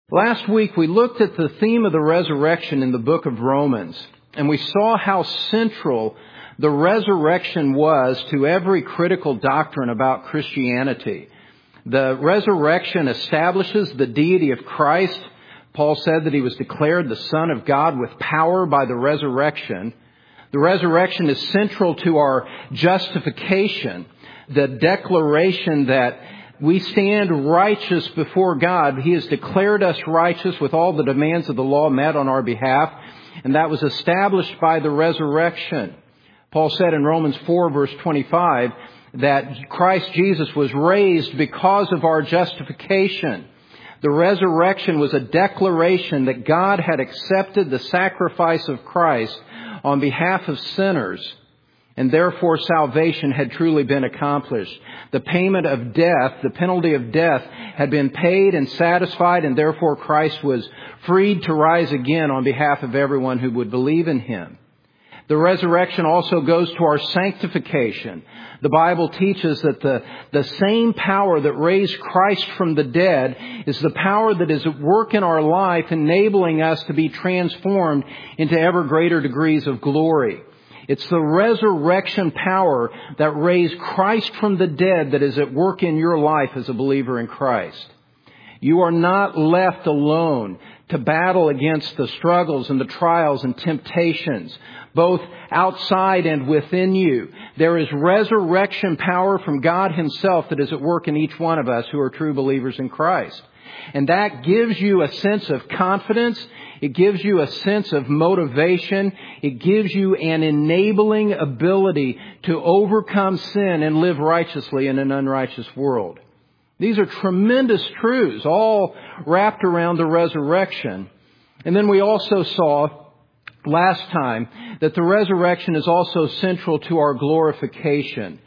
Last week we looked at the theme of the resurrection in the book of Romans, and we saw how central the resurrection was to every critical doctrine about Christianity. The resurrection establishes the deity of Christ. Paul said that he was declared the Son of God with power by the resurrection. The resurrection is central to our justification, the declaration that we stand righteous before God. He has declared us righteous with all the demands of the law met on our behalf, and that was established by the resurrection. Paul said in Romans 4 verse 25 that Christ Jesus was raised because of our justification. The resurrection was a declaration that God had accepted the sacrifice of Christ on behalf of sinners, and therefore salvation had truly been accomplished. The payment of death, the penalty of death, had been paid and satisfied, and therefore Christ was freed to rise again on behalf of everyone who would believe in Him. The resurrection also goes to our sanctification. The Bible teaches that the same power that raised Christ from the dead is the power that is at work in our life, enabling us to be transformed into ever greater degrees of glory. It's the resurrection power that raised Christ from the dead that is at work in your life as a believer in Christ. You are not left alone to battle against the struggles and the trials and temptations, both outside and within you. There is resurrection power from God Himself that is at work in each one of us who are true believers in Christ. And that gives you a sense of confidence. It gives you a sense of motivation. It gives you an enabling ability to overcome sin and live righteously in an unrighteous world. These are tremendous truths, all wrapped around the resurrection. And then we also saw last time that the resurrection is also central to our glorification.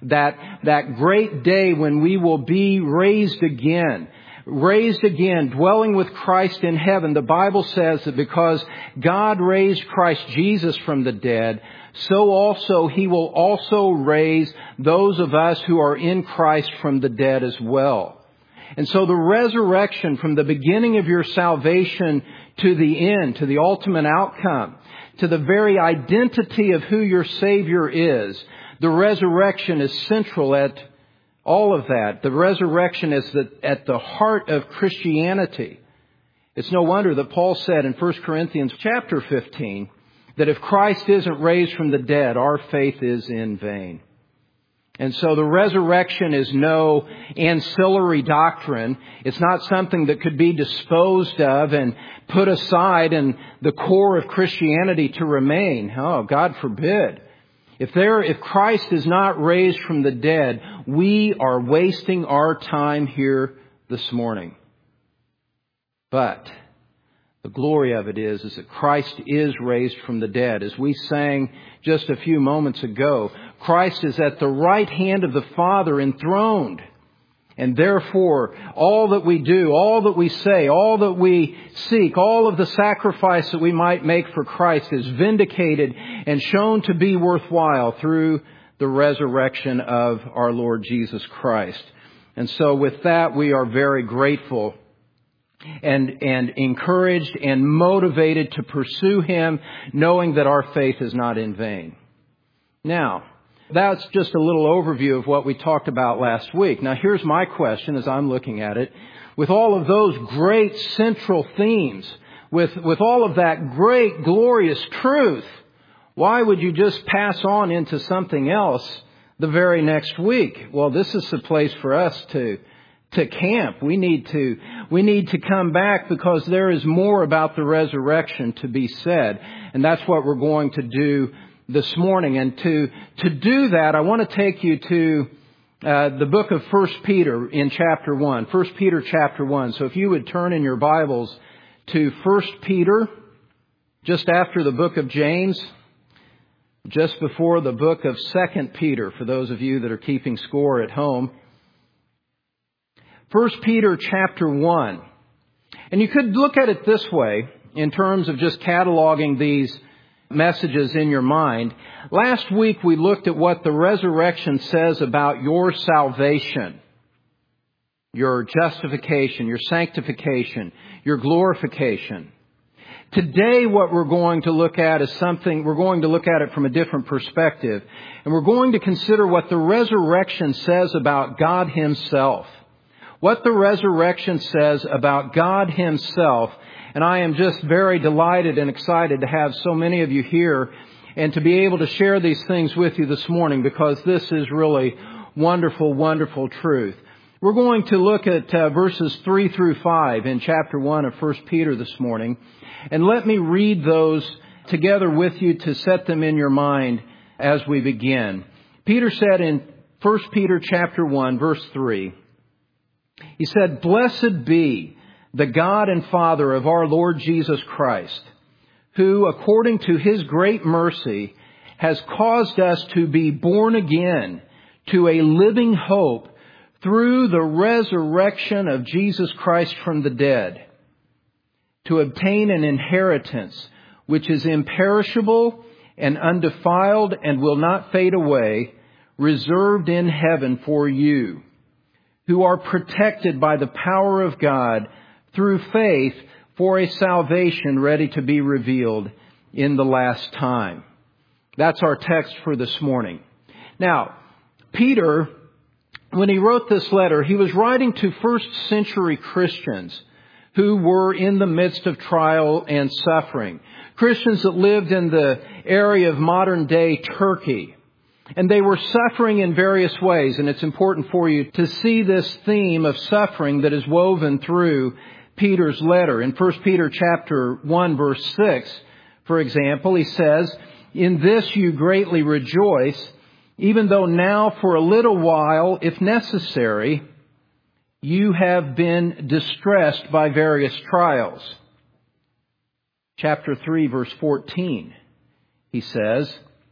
That great day when we will be raised again, dwelling with Christ in heaven. The Bible says that because God raised Christ Jesus from the dead, so also He will also raise those of us who are in Christ from the dead as well. And so the resurrection from the beginning of your salvation to the end, to the ultimate outcome, to the very identity of who your Savior is, the resurrection is central at all of that. The resurrection is at the heart of Christianity. It's no wonder that Paul said in 1 Corinthians chapter 15 that if Christ isn't raised from the dead, our faith is in vain. And so the resurrection is no ancillary doctrine. It's not something that could be disposed of and put aside in the core of Christianity to remain. Oh, God forbid. If Christ is not raised from the dead, we are wasting our time here this morning. But the glory of it is that Christ is raised from the dead. As we sang just a few moments ago, Christ is at the right hand of the Father enthroned. And therefore, all that we do, all that we say, all that we seek, all of the sacrifice that we might make for Christ is vindicated and shown to be worthwhile through the resurrection of our Lord Jesus Christ. And so with that, we are very grateful and encouraged and motivated to pursue Him, knowing that our faith is not in vain. Now, that's just a little overview of what we talked about last week. Now, here's my question as I'm looking at it. With all of those great central themes, with all of that great, glorious truth, why would you just pass on into something else the very next week? Well, this is the place for us to camp. We need to come back because there is more about the resurrection to be said. And that's what we're going to do this morning. And to do that, I want to take you to the book of 1 Peter in chapter 1. 1 Peter chapter 1. So if you would turn in your Bibles to 1 Peter, just after the book of James, just before the book of 2 Peter, for those of you that are keeping score at home. 1 Peter chapter 1. And you could look at it this way in terms of just cataloging these messages in your mind. Last week we looked at what the resurrection says about your salvation. your justification, your sanctification, your glorification. Today what we're going to look at is we're going to look at it from a different perspective. And we're going to consider what the resurrection says about God Himself. What the resurrection says about God Himself. And I am just very delighted and excited to have so many of you here and to be able to share these things with you this morning, because this is really wonderful, wonderful truth. We're going to look at verses 3 through 5 in chapter 1 of 1 Peter this morning. And let me read those together with you to set them in your mind as we begin. Peter said in 1 Peter chapter 1, verse 3, he said, "Blessed be the God and Father of our Lord Jesus Christ, who, according to His great mercy, has caused us to be born again to a living hope through the resurrection of Jesus Christ from the dead, to obtain an inheritance which is imperishable and undefiled and will not fade away, reserved in heaven for you, who are protected by the power of God through faith for a salvation ready to be revealed in the last time." That's our text for this morning. Now, Peter, when he wrote this letter, he was writing to first century Christians who were in the midst of trial and suffering. Christians that lived in the area of modern day Turkey. And they were suffering in various ways. And it's important for you to see this theme of suffering that is woven through Peter's letter. In 1 Peter chapter 1 verse 6, for example, he says, "In this you greatly rejoice, even though now for a little while, if necessary, you have been distressed by various trials." Chapter 3, verse 14, he says,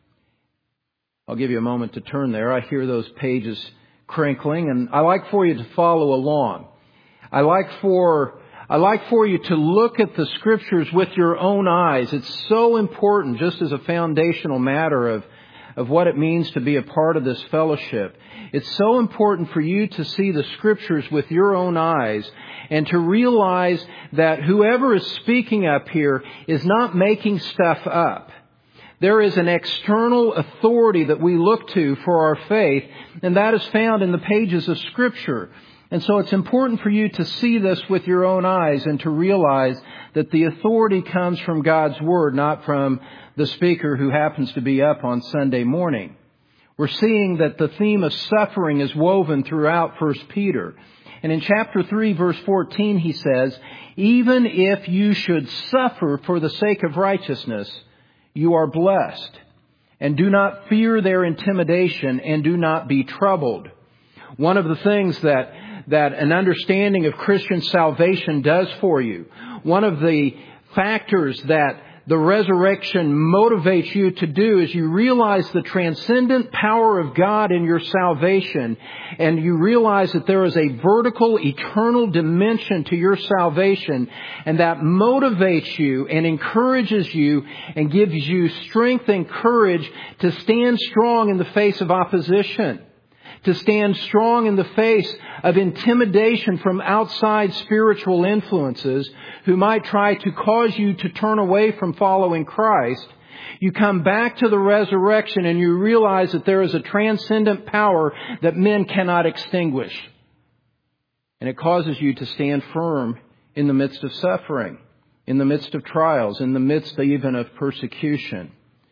I'll give you a moment to turn there. I hear those pages crinkling, and I like for you to follow along. I like for you to look at the Scriptures with your own eyes. It's so important, just as a foundational matter of what it means to be a part of this fellowship. It's so important for you to see the Scriptures with your own eyes and to realize that whoever is speaking up here is not making stuff up. There is an external authority that we look to for our faith, and that is found in the pages of Scripture. And so it's important for you to see this with your own eyes and to realize that the authority comes from God's Word, not from the speaker who happens to be up on Sunday morning. We're seeing that the theme of suffering is woven throughout 1 Peter. And in chapter 3, verse 14, he says, "Even if you should suffer for the sake of righteousness, you are blessed. And do not fear their intimidation, and do not be troubled." One of the things that an understanding of Christian salvation does for you, one of the factors that the resurrection motivates you to do is you realize the transcendent power of God in your salvation, and you realize that there is a vertical, eternal dimension to your salvation, and that motivates you and encourages you and gives you strength and courage to stand strong in the face of opposition, to stand strong in the face of intimidation from outside spiritual influences who might try to cause you to turn away from following Christ. You come back to the resurrection and you realize that there is a transcendent power that men cannot extinguish. And it causes you to stand firm in the midst of suffering, in the midst of trials, in the midst even of persecution.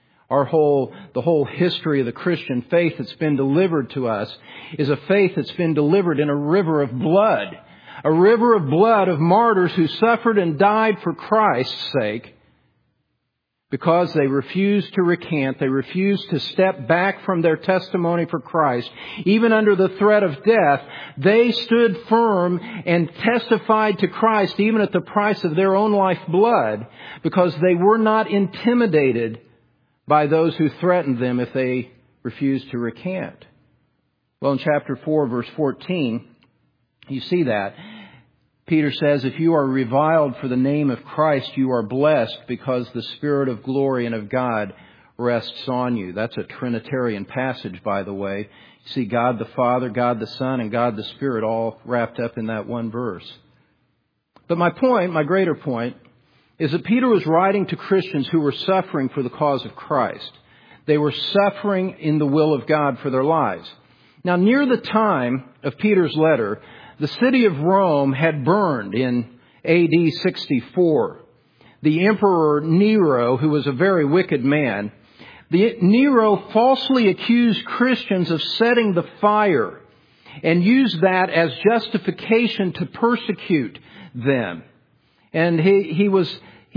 The whole history of the Christian faith that's been delivered to us is a faith that's been delivered in a river of blood. A river of blood of martyrs who suffered and died for Christ's sake because they refused to recant. They refused to step back from their testimony for Christ. Even under the threat of death, they stood firm and testified to Christ even at the price of their own lifeblood because they were not intimidated by those who threatened them if they refused to recant. Well, in chapter 4, verse 14, you see that. Peter says, "If you are reviled for the name of Christ, you are blessed because the Spirit of glory and of God rests on you. That's a Trinitarian passage, by the way. You see God the Father, God the Son, and God the Spirit all wrapped up in that one verse. But my point, my greater point, is that Peter was writing to Christians who were suffering for the cause of Christ. They were suffering in the will of God for their lives. Now, near the time of Peter's letter, the city of Rome had burned in AD 64. The Emperor Nero, who was a very wicked man, Nero falsely accused Christians of setting the fire and used that as justification to persecute them. And he was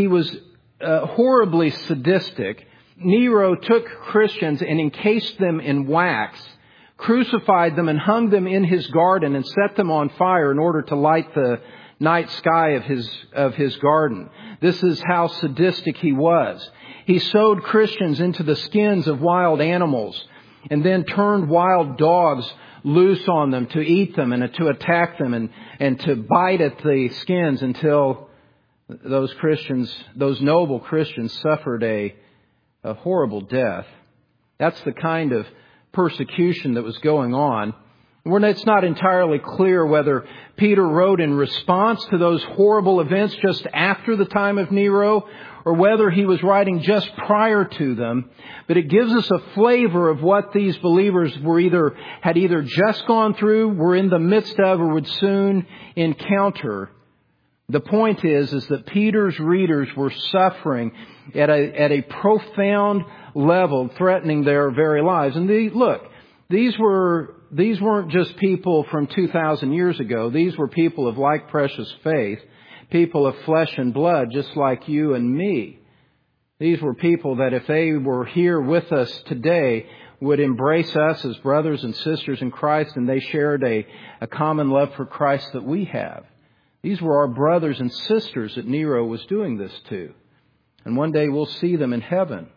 horribly sadistic. Nero took Christians and encased them in wax, crucified them and hung them in his garden and set them on fire in order to light the night sky of his garden. This is how sadistic he was. He sewed Christians into the skins of wild animals and then turned wild dogs loose on them to eat them and to attack them and to bite at the skins until those noble Christians suffered a horrible death. That's the kind of persecution that was going on. It's not entirely clear whether Peter wrote in response to those horrible events just after the time of Nero or whether he was writing just prior to them. But it gives us a flavor of what these believers had either just gone through, were in the midst of, or would soon encounter. The point is that Peter's readers were suffering at a profound level, threatening their very lives. And these weren't just people from 2,000 years ago. These were people of like precious faith, people of flesh and blood, just like you and me. These were people that if they were here with us today would embrace us as brothers and sisters in Christ, and they shared a common love for Christ that we have. These were our brothers and sisters that Nero was doing this to. And one day we'll see them in heaven.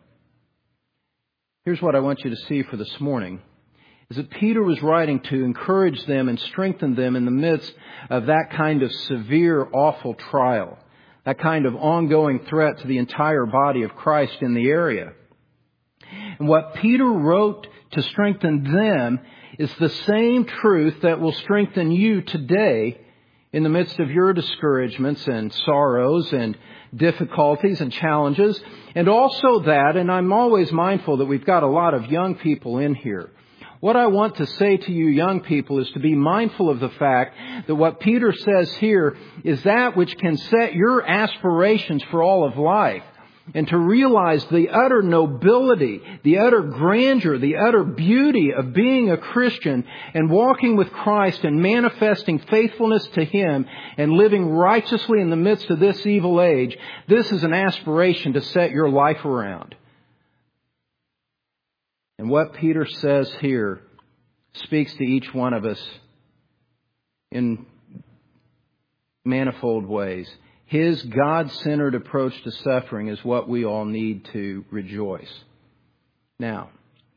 Here's what I want you to see for this morning, is that Peter was writing to encourage them and strengthen them in the midst of that kind of severe, awful trial, that kind of ongoing threat to the entire body of Christ in the area. And what Peter wrote to strengthen them is the same truth that will strengthen you today in the midst of your discouragements and sorrows and difficulties and challenges. And also that, and I'm always mindful that we've got a lot of young people in here. What I want to say to you young people is to be mindful of the fact that what Peter says here is that which can set your aspirations for all of life. And to realize the utter nobility, the utter grandeur, the utter beauty of being a Christian and walking with Christ and manifesting faithfulness to Him and living righteously in the midst of this evil age, this is an aspiration to set your life around. And what Peter says here speaks to each one of us in manifold ways. His God-centered approach to suffering is what we all need to rejoice. Now,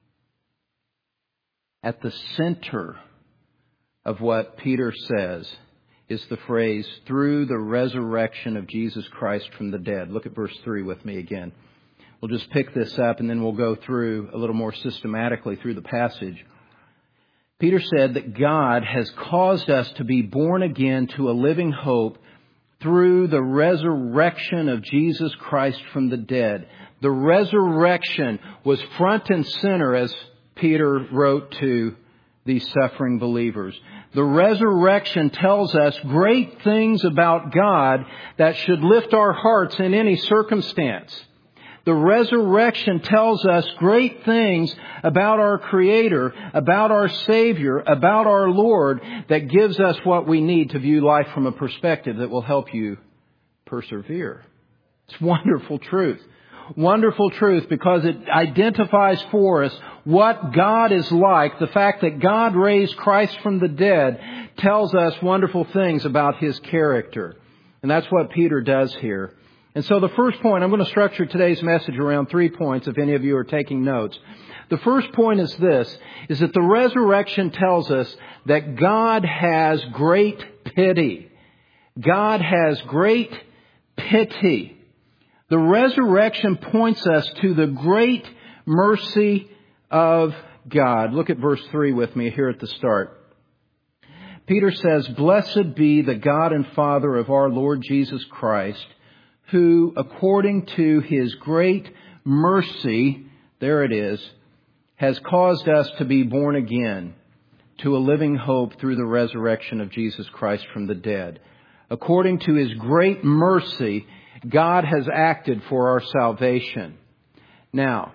at the center of what Peter says is the phrase, through the resurrection of Jesus Christ from the dead. Look at verse 3 with me again. We'll just pick this up and then we'll go through a little more systematically through the passage. Peter said that God has caused us to be born again to a living hope through the resurrection of Jesus Christ from the dead. The resurrection was front and center as Peter wrote to these suffering believers. The resurrection tells us great things about God that should lift our hearts in any circumstance. The resurrection tells us great things about our Creator, about our Savior, about our Lord that gives us what we need to view life from a perspective that will help you persevere. It's wonderful truth. Wonderful truth because it identifies for us what God is like. The fact that God raised Christ from the dead tells us wonderful things about His character. And that's what Peter does here. And so the first point, I'm going to structure today's message around 3 points if any of you are taking notes. The first point is this, is that the resurrection tells us that God has great pity. God has great pity. The resurrection points us to the great mercy of God. Look at verse 3 with me here at the start. Peter says, "Blessed be the God and Father of our Lord Jesus Christ, who, according to His great mercy," there it is, "has caused us to be born again to a living hope through the resurrection of Jesus Christ from the dead." According to His great mercy, God has acted for our salvation. Now,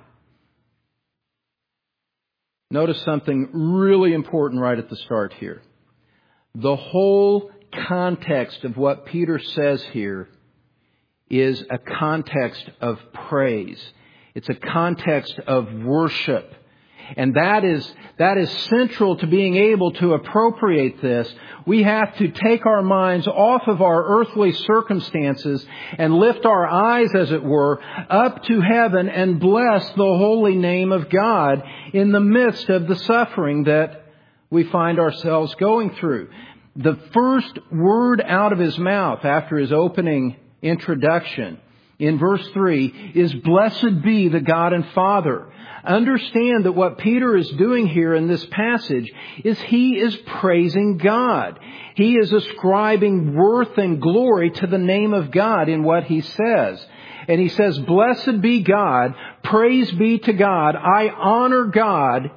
notice something really important right at the start here. The whole context of what Peter says here is a context of praise. It's a context of worship. And that is central to being able to appropriate this. We have to take our minds off of our earthly circumstances and lift our eyes, as it were, up to heaven and bless the holy name of God in the midst of the suffering that we find ourselves going through. The first word out of his mouth after his opening introduction in verse 3 is, "Blessed be the God and Father." Understand that what Peter is doing here in this passage is he is praising God. He is ascribing worth and glory to the name of God in what he says. And he says, "Blessed be God, praise be to God, I honor God."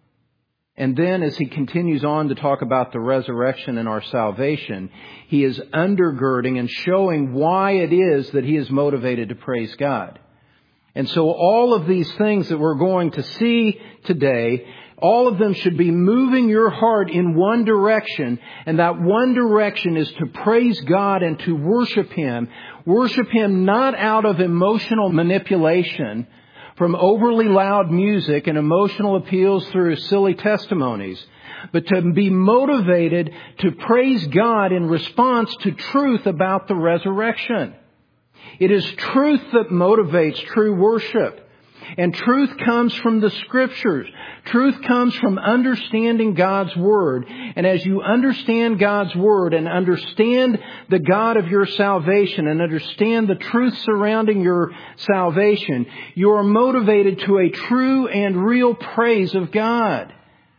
And then as he continues on to talk about the resurrection and our salvation, he is undergirding and showing why it is that he is motivated to praise God. And so all of these things that we're going to see today, all of them should be moving your heart in one direction. And that one direction is to praise God and to worship Him. Worship Him not out of emotional manipulation, from overly loud music and emotional appeals through silly testimonies, but to be motivated to praise God in response to truth about the resurrection. It is truth that motivates true worship. And truth comes from the Scriptures. Truth comes from understanding God's Word. And as you understand God's Word and understand the God of your salvation and understand the truth surrounding your salvation, you are motivated to a true and real praise of God.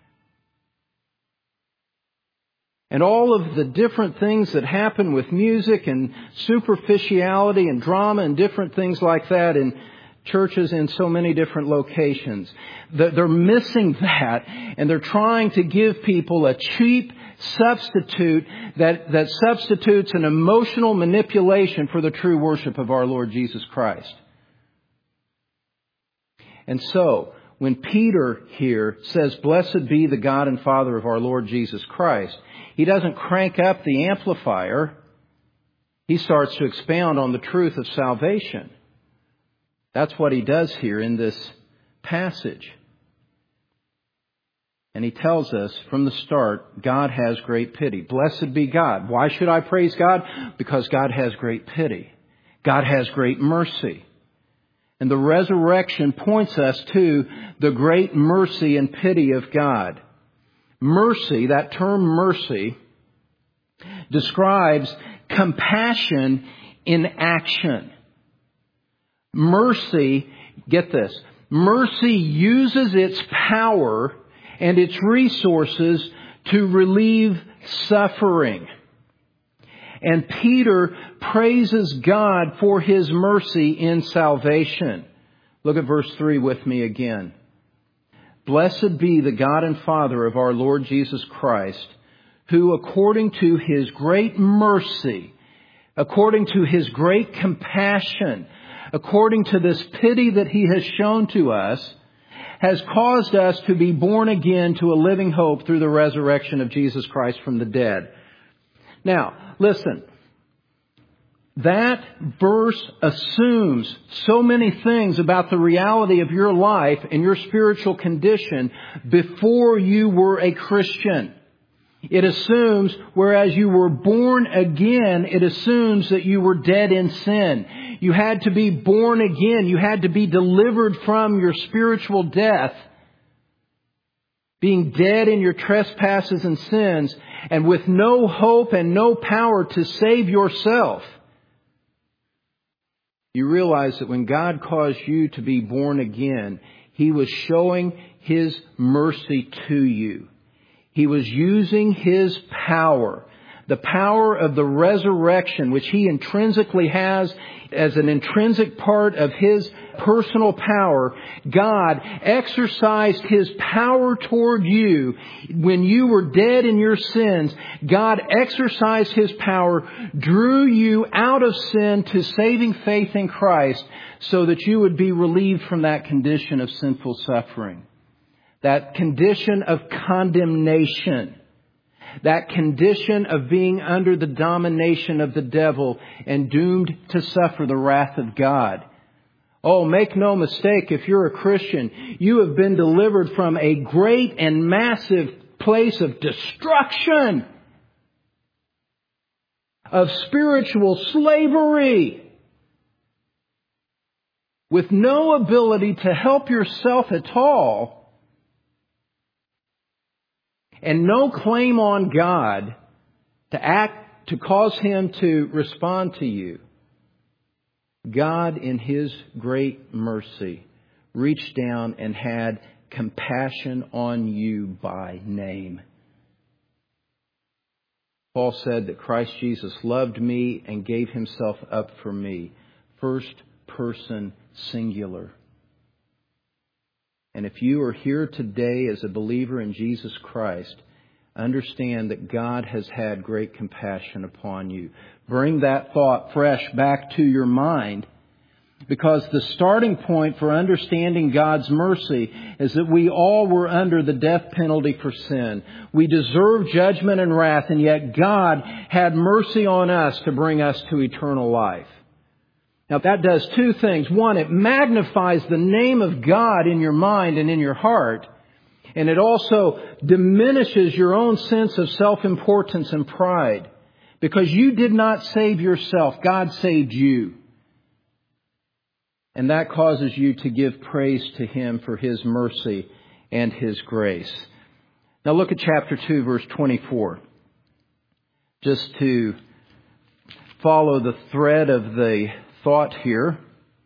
And all of the different things that happen with music and superficiality and drama and different things like that in churches in so many different locations, they're missing that, and they're trying to give people a cheap substitute that substitutes an emotional manipulation for the true worship of our Lord Jesus Christ. And so, when Peter here says, "Blessed be the God and Father of our Lord Jesus Christ," he doesn't crank up the amplifier. He starts to expound on the truth of salvation. That's what he does here in this passage. And he tells us from the start, God has great pity. Blessed be God. Why should I praise God? Because God has great pity. God has great mercy. And the resurrection points us to the great mercy and pity of God. Mercy, that term mercy, describes compassion in action. Mercy, get this, mercy uses its power and its resources to relieve suffering. And Peter praises God for His mercy in salvation. Look at verse 3 with me again. "Blessed be the God and Father of our Lord Jesus Christ, who according to His great mercy, according to His great compassion, according to this pity that He has shown to us, has caused us to be born again to a living hope through the resurrection of Jesus Christ from the dead." Now, listen. That verse assumes so many things about the reality of your life and your spiritual condition before you were a Christian. It assumes, whereas you were born again, it assumes that you were dead in sin. You had to be born again. You had to be delivered from your spiritual death, being dead in your trespasses and sins, and with no hope and no power to save yourself. You realize that when God caused you to be born again, He was showing His mercy to you. He was using His power, the power of the resurrection, which He intrinsically has as an intrinsic part of His personal power. God exercised His power toward you when you were dead in your sins. God exercised His power, drew you out of sin to saving faith in Christ so that you would be relieved from that condition of sinful suffering, that condition of condemnation, that condition of being under the domination of the devil and doomed to suffer the wrath of God. Oh, make no mistake, if you're a Christian, you have been delivered from a great and massive place of destruction, of spiritual slavery, with no ability to help yourself at all, and no claim on God to act, to cause Him to respond to you. God, in His great mercy, reached down and had compassion on you by name. Paul said that Christ Jesus loved me and gave Himself up for me. First person singular. And if you are here today as a believer in Jesus Christ, understand that God has had great compassion upon you. Bring that thought fresh back to your mind, because the starting point for understanding God's mercy is that we all were under the death penalty for sin. We deserve judgment and wrath, and yet God had mercy on us to bring us to eternal life. Now that does two things. One, it magnifies the name of God in your mind and in your heart. And it also diminishes your own sense of self-importance and pride. Because you did not save yourself. God saved you. And that causes you to give praise to Him for His mercy and His grace. Now look at chapter 2, verse 24. Just to follow the thread of the thought here,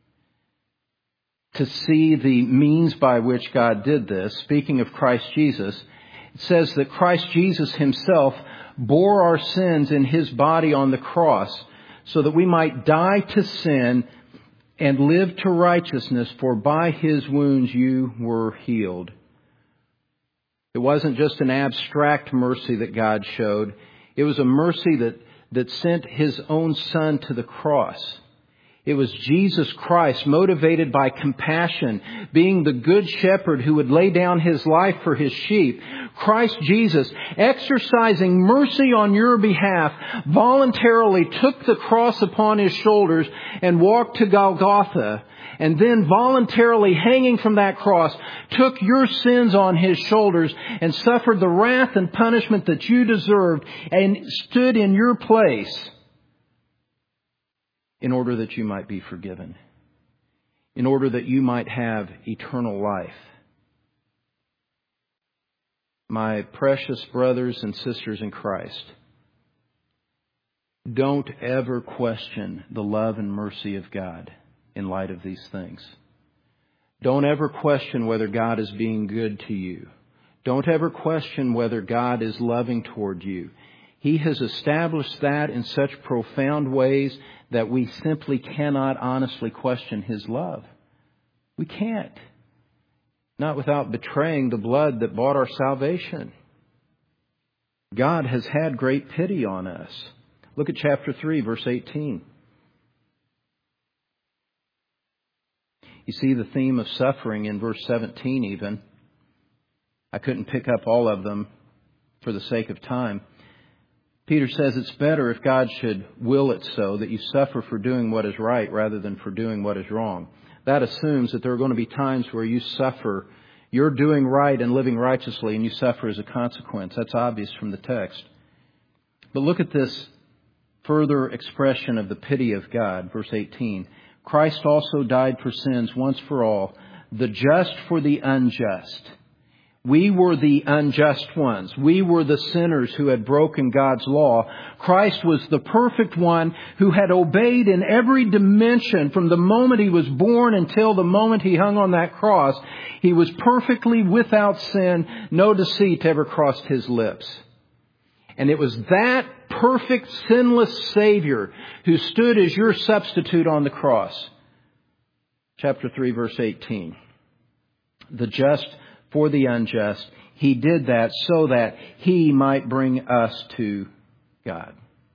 to see the means by which God did this. Speaking of Christ Jesus, it says that Christ Jesus Himself bore our sins in His body on the cross so that we might die to sin and live to righteousness, for by His wounds you were healed. It wasn't just an abstract mercy that God showed. It was a mercy that sent His own Son to the cross. It was Jesus Christ, motivated by compassion, being the good shepherd who would lay down His life for His sheep. Christ Jesus, exercising mercy on your behalf, voluntarily took the cross upon His shoulders and walked to Golgotha. And then voluntarily hanging from that cross, took your sins on His shoulders and suffered the wrath and punishment that you deserved and stood in your place, in order that you might be forgiven, in order that you might have eternal life. My precious brothers and sisters in Christ, don't ever question the love and mercy of God in light of these things. Don't ever question whether God is being good to you. Don't ever question whether God is loving toward you. He has established that in such profound ways that we simply cannot honestly question His love. We can't. Not without betraying the blood that bought our salvation. God has had great pity on us. Look at chapter 3, verse 18. You see the theme of suffering in verse 17 even. I couldn't pick up all of them for the sake of time. Peter says it's better if God should will it so that you suffer for doing what is right rather than for doing what is wrong. That assumes that there are going to be times where you suffer, you're doing right and living righteously, and you suffer as a consequence. That's obvious from the text. But look at this further expression of the pity of God, verse 18. Christ also died for sins once for all, the just for the unjust. We were the unjust ones. We were the sinners who had broken God's law. Christ was the perfect one who had obeyed in every dimension from the moment He was born until the moment He hung on that cross. He was perfectly without sin. No deceit ever crossed His lips. And it was that perfect, sinless Savior who stood as your substitute on the cross. Chapter 3, verse 18. The just for the unjust. He did that so that He might bring us to God.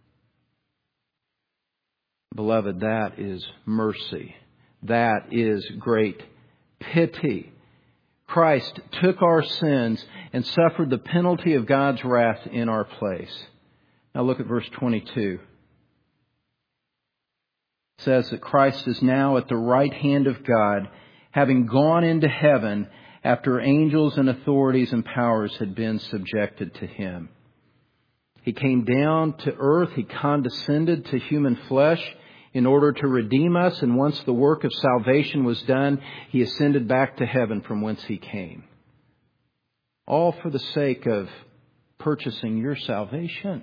Beloved, that is mercy. That is great pity. Christ took our sins and suffered the penalty of God's wrath in our place. Now look at verse 22. It says that Christ is now at the right hand of God, having gone into heaven after angels and authorities and powers had been subjected to Him. He came down to earth. He condescended to human flesh in order to redeem us. And once the work of salvation was done, He ascended back to heaven from whence He came. All for the sake of purchasing your salvation.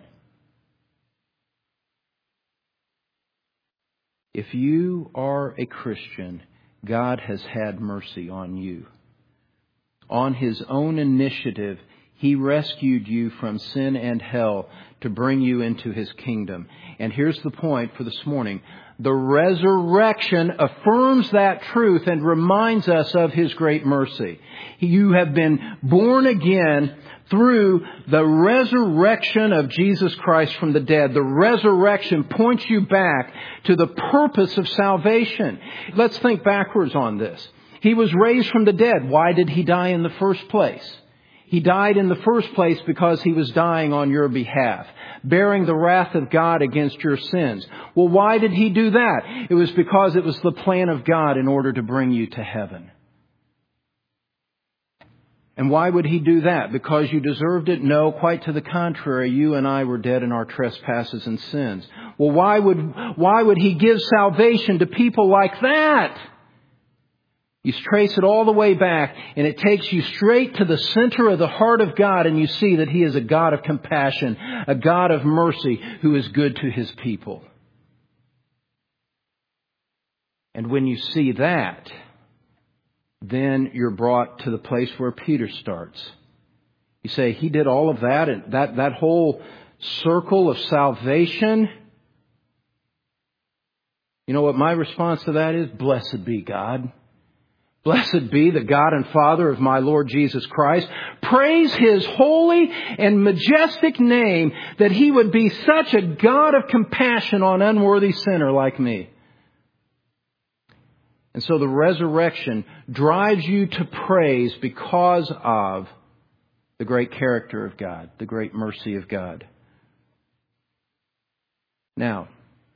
If you are a Christian, God has had mercy on you. On His own initiative, He rescued you from sin and hell to bring you into His kingdom. And here's the point for this morning. The resurrection affirms that truth and reminds us of His great mercy. You have been born again through the resurrection of Jesus Christ from the dead. The resurrection points you back to the purpose of salvation. Let's think backwards on this. He was raised from the dead. Why did He die in the first place? He died in the first place because He was dying on your behalf, bearing the wrath of God against your sins. Well, why did He do that? It was because it was the plan of God in order to bring you to heaven. And why would He do that? Because you deserved it? No, quite to the contrary. You and I were dead in our trespasses and sins. Well, why would He give salvation to people like that? You trace it all the way back, and it takes you straight to the center of the heart of God, and you see that He is a God of compassion, a God of mercy, who is good to His people. And when you see that, then you're brought to the place where Peter starts. You say, He did all of that, and that whole circle of salvation. You know what my response to that is? Blessed be God. Blessed be the God and Father of my Lord Jesus Christ. Praise His holy and majestic name that He would be such a God of compassion on unworthy sinner like me. And so the resurrection drives you to praise because of the great character of God, the great mercy of God. Now,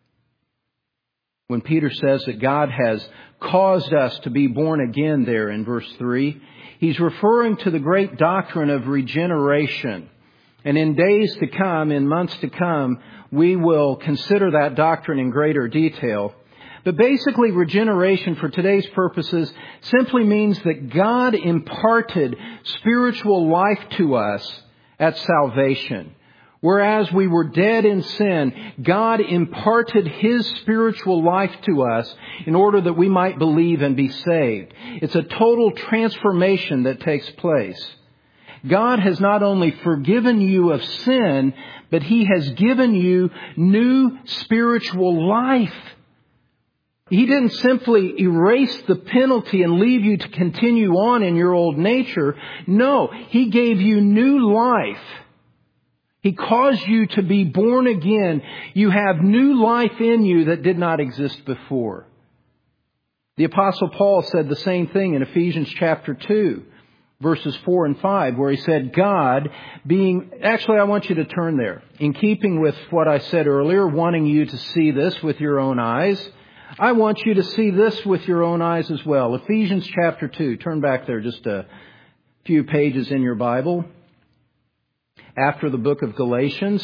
when Peter says that God has caused us to be born again there in verse 3, he's referring to the great doctrine of regeneration. And in days to come, in months to come, we will consider that doctrine in greater detail. But basically, regeneration for today's purposes simply means that God imparted spiritual life to us at salvation. Whereas we were dead in sin, God imparted His spiritual life to us in order that we might believe and be saved. It's a total transformation that takes place. God has not only forgiven you of sin, but He has given you new spiritual life. He didn't simply erase the penalty and leave you to continue on in your old nature. No, He gave you new life. He caused you to be born again. You have new life in you that did not exist before. The Apostle Paul said the same thing in Ephesians chapter 2, verses 4 and 5, where he said, God being... Actually, I want you to turn there. In keeping with what I said earlier, wanting you to see this with your own eyes, I want you to see this with your own eyes as well. Ephesians chapter 2. Turn back there just a few pages in your Bible. After the book of Galatians,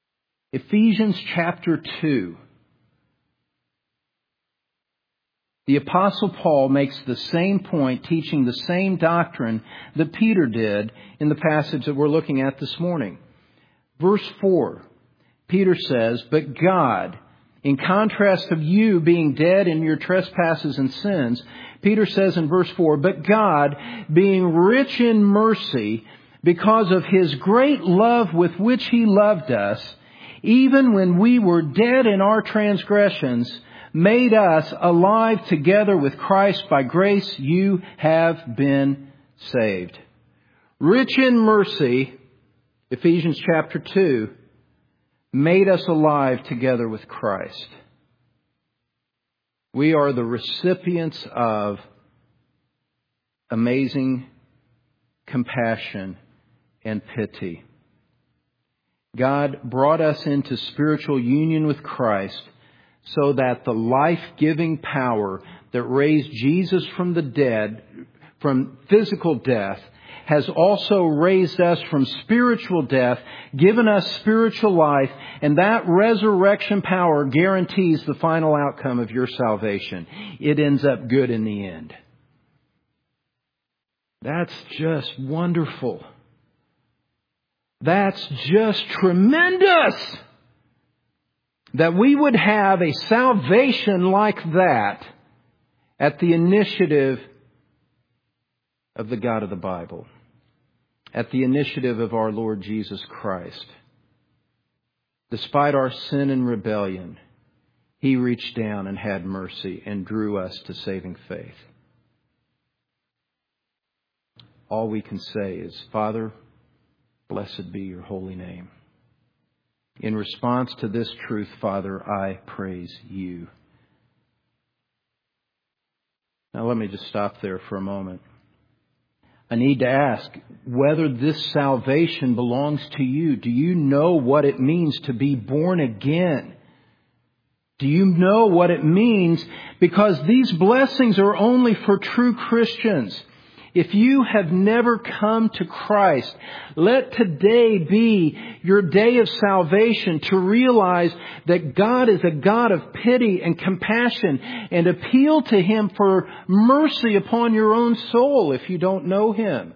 Ephesians chapter 2. The Apostle Paul makes the same point, teaching the same doctrine that Peter did in the passage that we're looking at this morning. Verse 4, Peter says, "But God," in contrast of you being dead in your trespasses and sins, Peter says in verse 4, "But God, being rich in mercy, because of His great love with which He loved us, even when we were dead in our transgressions, made us alive together with Christ. By grace you have been saved." Rich in mercy, Ephesians chapter 2, made us alive together with Christ. We are the recipients of amazing compassion and pity. God brought us into spiritual union with Christ so that the life-giving power that raised Jesus from the dead, from physical death, has also raised us from spiritual death, given us spiritual life, and that resurrection power guarantees the final outcome of your salvation. It ends up good in the end. That's just wonderful. That's just tremendous. That we would have a salvation like that at the initiative of the God of the Bible, at the initiative of our Lord Jesus Christ. Despite our sin and rebellion, He reached down and had mercy and drew us to saving faith. All we can say is, "Father, blessed be your holy name." In response to this truth, Father, I praise you. Now let me just stop there for a moment. I need to ask whether this salvation belongs to you. Do you know what it means to be born again? Do you know what it means? Because these blessings are only for true Christians. If you have never come to Christ, let today be your day of salvation to realize that God is a God of pity and compassion, and appeal to Him for mercy upon your own soul if you don't know Him.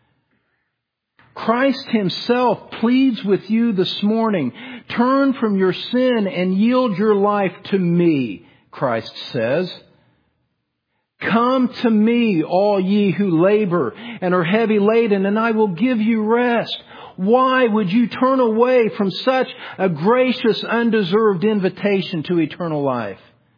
Christ Himself pleads with you this morning. Turn from your sin and yield your life to me, Christ says. Come to me, all ye who labor and are heavy laden, and I will give you rest. Why would you turn away from such a gracious, undeserved invitation to eternal life?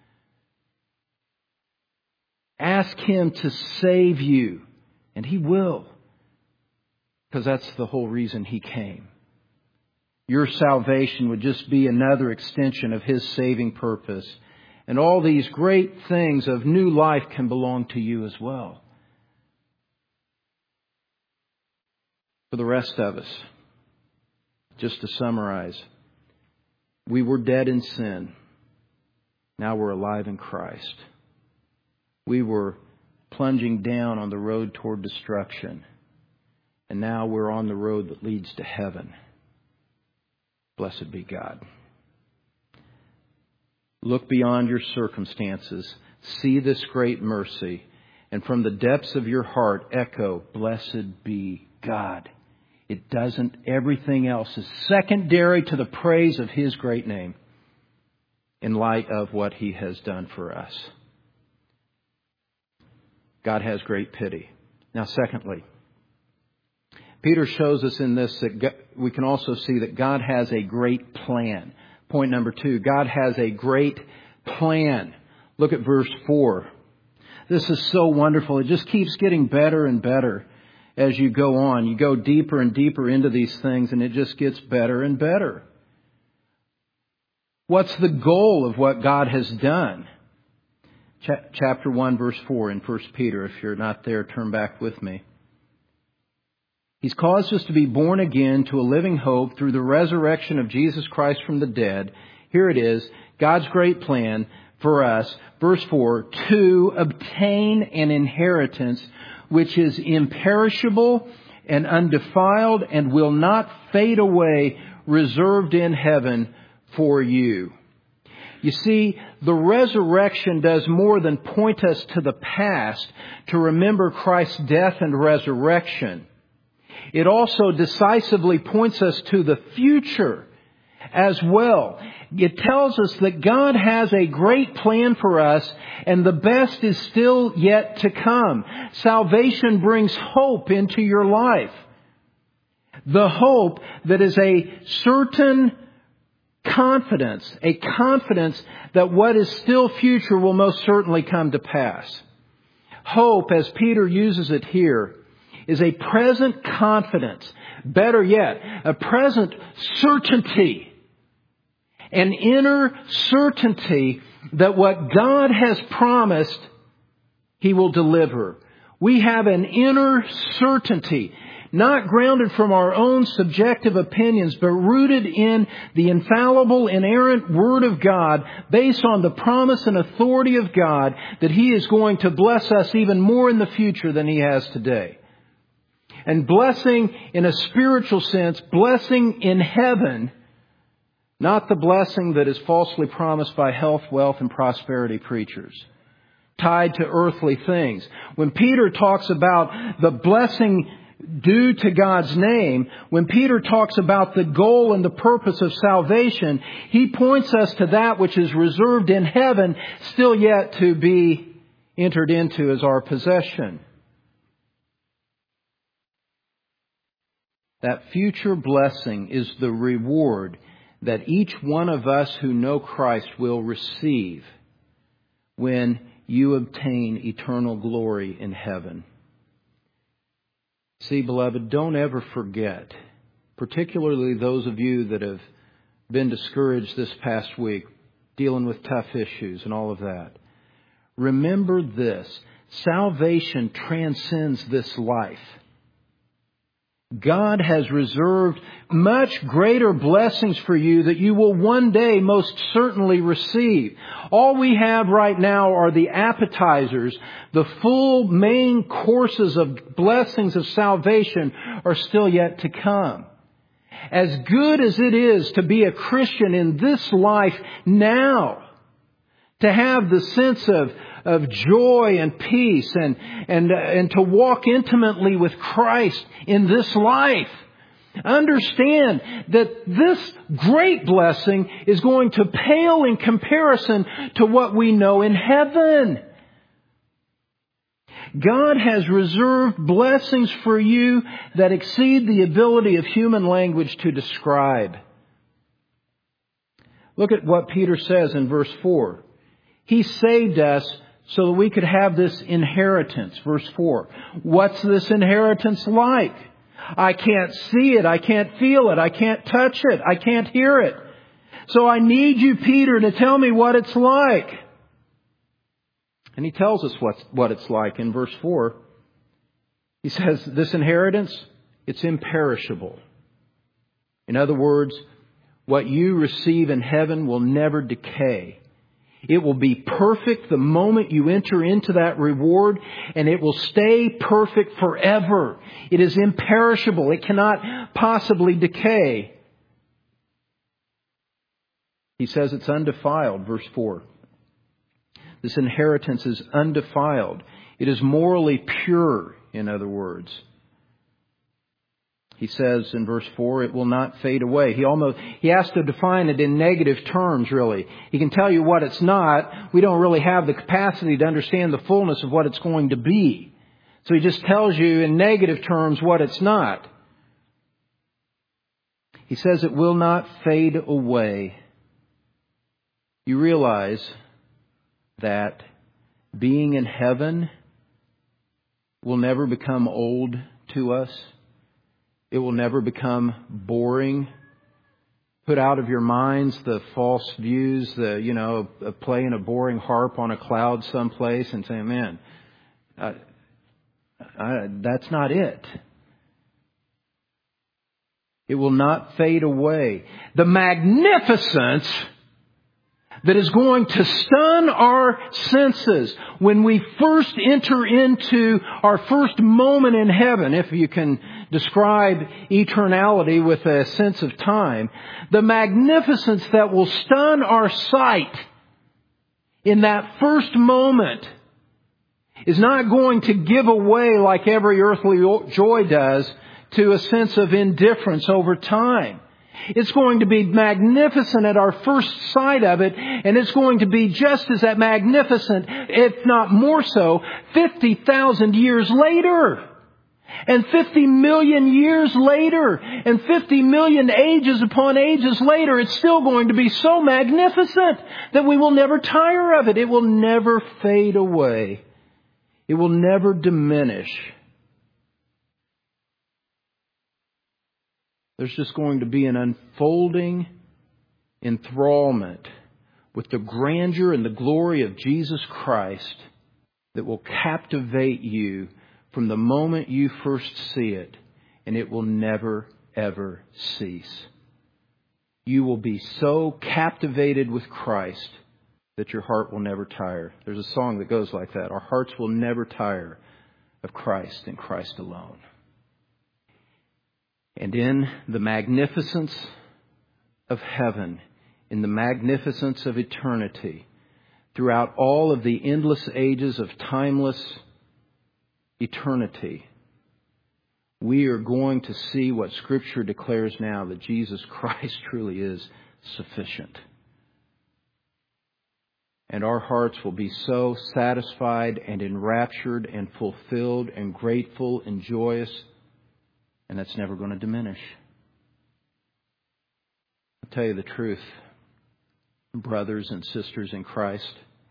Ask Him to save you, and He will. Because that's the whole reason He came. Your salvation would just be another extension of His saving purpose. And all these great things of new life can belong to you as well. For the rest of us, just to summarize, we were dead in sin. Now we're alive in Christ. We were plunging down on the road toward destruction. And now we're on the road that leads to heaven. Blessed be God. Look beyond your circumstances. See this great mercy. And from the depths of your heart, echo, "Blessed be God." It doesn't. Everything else is secondary to the praise of His great name in light of what He has done for us. God has great pity. Now, secondly, Peter shows us in this that we can also see that God has a great plan. Point number 2, God has a great plan. Look at verse 4. This is so wonderful. It just keeps getting better and better as you go on. You go deeper and deeper into these things, and it just gets better and better. What's the goal of what God has done? Chapter 1, verse 4 in 1 Peter. If you're not there, turn back with me. He's caused us to be born again to a living hope through the resurrection of Jesus Christ from the dead. Here it is, God's great plan for us. Verse 4, to obtain an inheritance which is imperishable and undefiled and will not fade away, reserved in heaven for you. You see, the resurrection does more than point us to the past to remember Christ's death and resurrection. It also decisively points us to the future as well. It tells us that God has a great plan for us, and the best is still yet to come. Salvation brings hope into your life. The hope that is a certain confidence, a confidence that what is still future will most certainly come to pass. Hope, as Peter uses it here, is a present confidence. Better yet, a present certainty. An inner certainty that what God has promised, He will deliver. We have an inner certainty, not grounded from our own subjective opinions, but rooted in the infallible, inerrant Word of God, based on the promise and authority of God, that He is going to bless us even more in the future than He has today. And blessing in a spiritual sense, blessing in heaven, not the blessing that is falsely promised by health, wealth, and prosperity preachers, tied to earthly things. When Peter talks about the blessing due to God's name, when Peter talks about the goal and the purpose of salvation, he points us to that which is reserved in heaven, still yet to be entered into as our possession. That future blessing is the reward that each one of us who know Christ will receive when you obtain eternal glory in heaven. See, beloved, don't ever forget, particularly those of you that have been discouraged this past week, dealing with tough issues and all of that. Remember this: salvation transcends this life. God has reserved much greater blessings for you that you will one day most certainly receive. All we have right now are the appetizers. The full main courses of blessings of salvation are still yet to come. As good as it is to be a Christian in this life now, to have the sense of joy and peace and to walk intimately with Christ in this life, understand that this great blessing is going to pale in comparison to what we know in heaven. God has reserved blessings for you that exceed the ability of human language to describe. Look at what Peter says in verse 4. He saved us so that we could have this inheritance. Verse 4. What's this inheritance like? I can't see it. I can't feel it. I can't touch it. I can't hear it. So I need you, Peter, to tell me what it's like. And he tells us what it's like in verse 4. He says, this inheritance, it's imperishable. In other words, what you receive in heaven will never decay. It will be perfect the moment you enter into that reward, and it will stay perfect forever. It is imperishable. It cannot possibly decay. He says it's undefiled, verse 4. This inheritance is undefiled. It is morally pure, in other words. He says in verse 4, it will not fade away. He has to define it in negative terms, really. He can tell you what it's not. We don't really have the capacity to understand the fullness of what it's going to be. So he just tells you in negative terms what it's not. He says it will not fade away. You realize that being in heaven will never become old to us. It will never become boring. Put out of your minds the false views, of playing a boring harp on a cloud someplace and saying, man, that's not it. It will not fade away. The magnificence that is going to stun our senses when we first enter into our first moment in heaven, if you can describe eternality with a sense of time. The magnificence that will stun our sight in that first moment is not going to give away like every earthly joy does to a sense of indifference over time. It's going to be magnificent at our first sight of it, and it's going to be just as magnificent, if not more so, 50,000 years later. And 50 million years later, and 50 million ages upon ages later, it's still going to be so magnificent that we will never tire of it. It will never fade away. It will never diminish. There's just going to be an unfolding enthrallment with the grandeur and the glory of Jesus Christ that will captivate you from the moment you first see it, and it will never, ever cease. You will be so captivated with Christ that your heart will never tire. There's a song that goes like that. Our hearts will never tire of Christ and Christ alone. And in the magnificence of heaven, in the magnificence of eternity, throughout all of the endless ages of timeless eternity, we are going to see what Scripture declares now, that Jesus Christ truly is sufficient. And our hearts will be so satisfied and enraptured and fulfilled and grateful and joyous, and that's never going to diminish. I'll tell you the truth, brothers and sisters in Christ.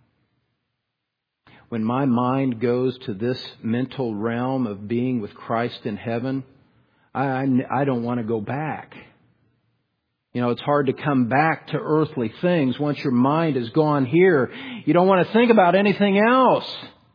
When my mind goes to this mental realm of being with Christ in heaven, I don't want to go back. You know, it's hard to come back to earthly things. Once your mind has gone here, you don't want to think about anything else.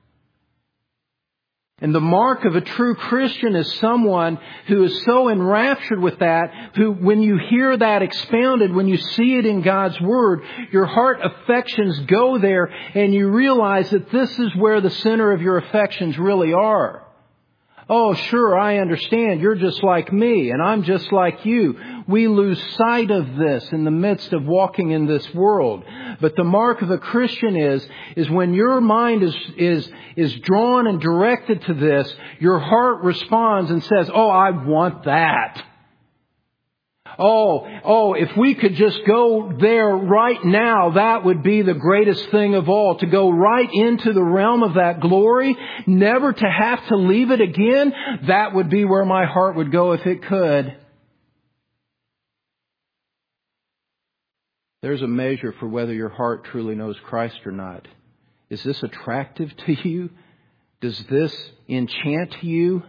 And the mark of a true Christian is someone who is so enraptured with that, who, when you hear that expounded, when you see it in God's Word, your heart affections go there, and you realize that this is where the center of your affections really are. Oh, sure, I understand. You're just like me, and I'm just like you. We lose sight of this in the midst of walking in this world. But the mark of a Christian is when your mind is drawn and directed to this, your heart responds and says, oh, I want that. Oh, if we could just go there right now, that would be the greatest thing of all. To go right into the realm of that glory, never to have to leave it again, that would be where my heart would go if it could. There's a measure for whether your heart truly knows Christ or not. Is this attractive to you? Does this enchant you?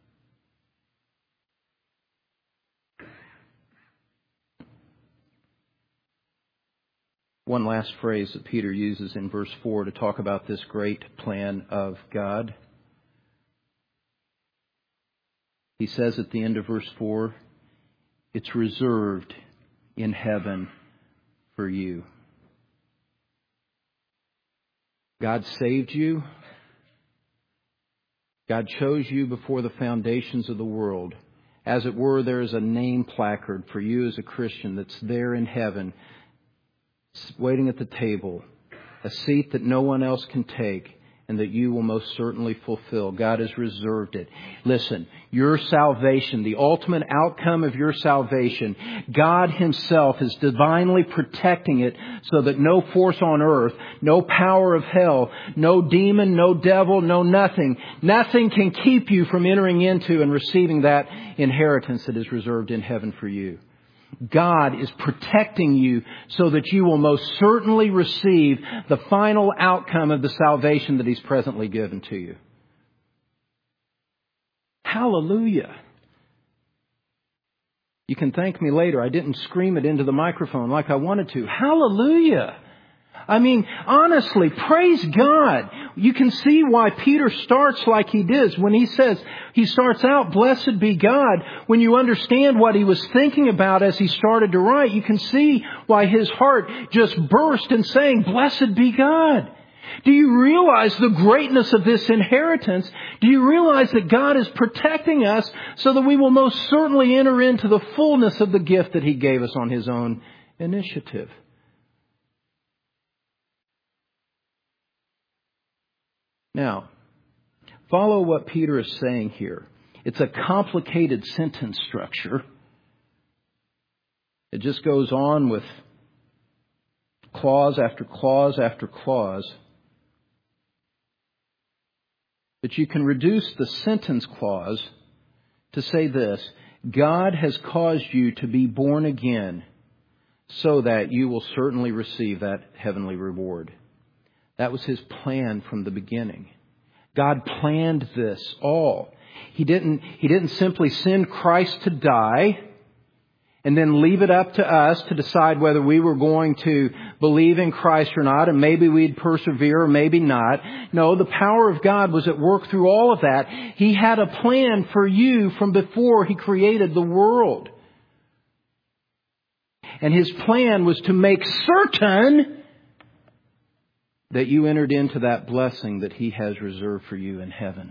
One last phrase that Peter uses in verse 4 to talk about this great plan of God. He says at the end of verse 4, it's reserved in heaven for you. God saved you. God chose you before the foundations of the world. As it were, there is a name placard for you as a Christian that's there in heaven, waiting at the table, a seat that no one else can take and that you will most certainly fulfill. God has reserved it. Listen, your salvation, the ultimate outcome of your salvation, God Himself is divinely protecting it so that no force on earth, no power of hell, no demon, no devil, no nothing can keep you from entering into and receiving that inheritance that is reserved in heaven for you. God is protecting you so that you will most certainly receive the final outcome of the salvation that He's presently given to you. Hallelujah. You can thank me later. I didn't scream it into the microphone like I wanted to. Hallelujah. I mean, honestly, praise God. You can see why Peter starts like he does when he says, he starts out, blessed be God. When you understand what he was thinking about as he started to write, you can see why his heart just burst in saying, blessed be God. Do you realize the greatness of this inheritance? Do you realize that God is protecting us so that we will most certainly enter into the fullness of the gift that He gave us on His own initiative? Now, follow what Peter is saying here. It's a complicated sentence structure. It just goes on with clause after clause after clause. But you can reduce the sentence clause to say this: God has caused you to be born again so that you will certainly receive that heavenly reward. That was His plan from the beginning. God planned this all. He didn't simply send Christ to die and then leave it up to us to decide whether we were going to believe in Christ or not, and maybe we'd persevere or maybe not. No, the power of God was at work through all of that. He had a plan for you from before He created the world. And His plan was to make certain that you entered into that blessing that He has reserved for you in heaven.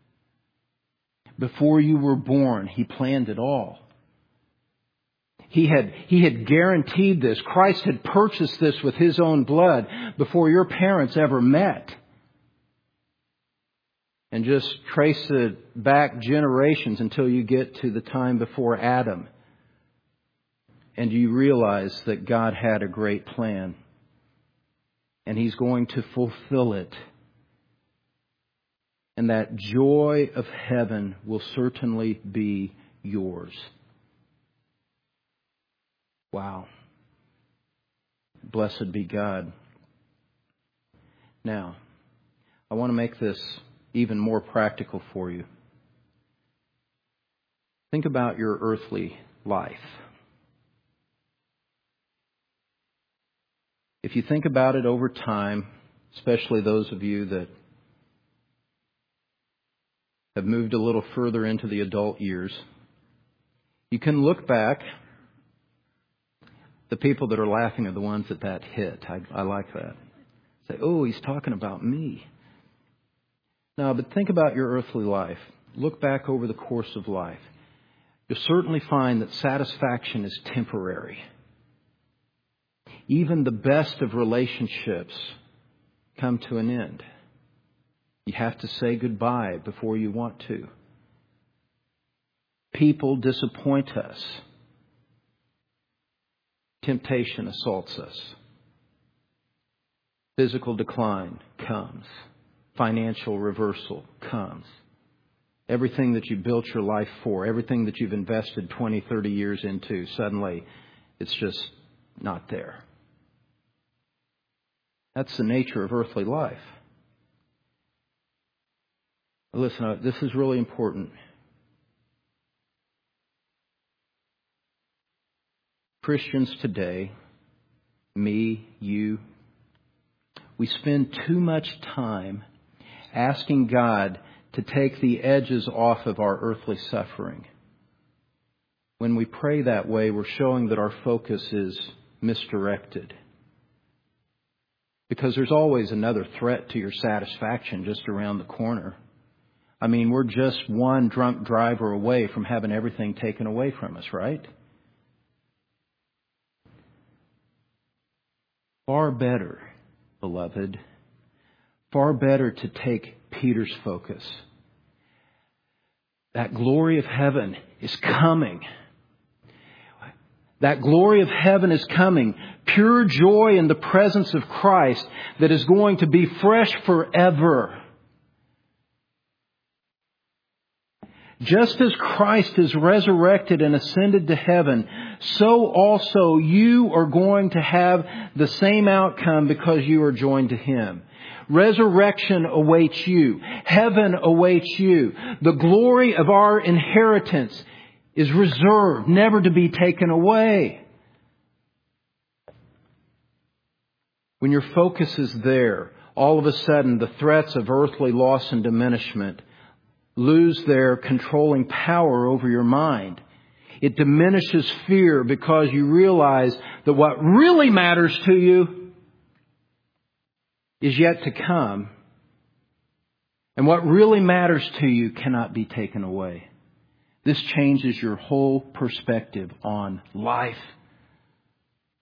Before you were born, He planned it all. He had guaranteed this. Christ had purchased this with His own blood before your parents ever met. And just trace it back generations until you get to the time before Adam. And you realize that God had a great plan. And He's going to fulfill it. And that joy of heaven will certainly be yours. Wow. Blessed be God. Now, I want to make this even more practical for you. Think about your earthly life. If you think about it over time, especially those of you that have moved a little further into the adult years, you can look back. The people that are laughing are the ones that hit. I like that. Say, oh, he's talking about me. No, but think about your earthly life. Look back over the course of life. You'll certainly find that satisfaction is temporary. Even the best of relationships come to an end. You have to say goodbye before you want to. People disappoint us. Temptation assaults us. Physical decline comes. Financial reversal comes. Everything that you built your life for, everything that you've invested 20, 30 years into, suddenly it's just not there. That's the nature of earthly life. Listen, this is really important. Christians today, me, you, we spend too much time asking God to take the edges off of our earthly suffering. When we pray that way, we're showing that our focus is misdirected. Because there's always another threat to your satisfaction just around the corner. I mean, we're just one drunk driver away from having everything taken away from us, right? Far better, beloved, far better to take Peter's focus. That glory of heaven is coming. That glory of heaven is coming. Pure joy in the presence of Christ that is going to be fresh forever. Just as Christ is resurrected and ascended to heaven, so also you are going to have the same outcome because you are joined to Him. Resurrection awaits you. Heaven awaits you. The glory of our inheritance is reserved, never to be taken away. When your focus is there, all of a sudden the threats of earthly loss and diminishment lose their controlling power over your mind. It diminishes fear because you realize that what really matters to you is yet to come. And what really matters to you cannot be taken away. This changes your whole perspective on life.